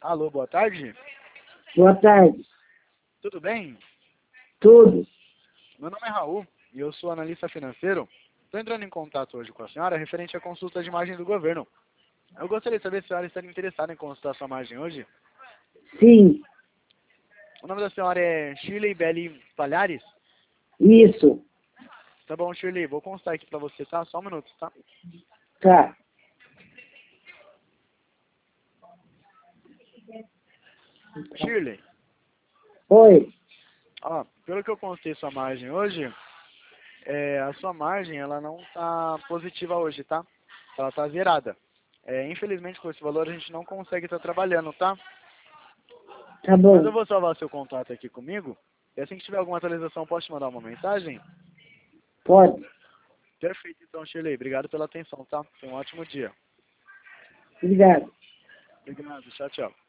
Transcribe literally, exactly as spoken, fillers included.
Alô, boa tarde. Boa tarde. Tudo bem? Tudo. Meu nome é Raul e eu sou analista financeiro. Estou entrando em contato hoje com a senhora referente à consulta de imagem do governo. Eu gostaria de saber se a senhora estaria interessada em consultar sua imagem hoje. Sim. O nome da senhora é Shirley Belli Palhares? Isso. Tá bom, Shirley, vou constar aqui pra você, tá? Só um minuto, tá? Tá. Shirley, Oi. ó, pelo que eu constei sua margem hoje, é, a sua margem, ela não tá positiva hoje, tá? Ela tá zerada. É, infelizmente, com esse valor, a gente não consegue estar trabalhando, tá? Tá Mas eu bom. vou salvar seu contato aqui comigo. E assim que tiver alguma atualização, posso te mandar uma mensagem? Pode. Perfeito, então, Shirley. Obrigado pela atenção, tá? Tenha um ótimo dia. Obrigado. Obrigado. Tchau, tchau.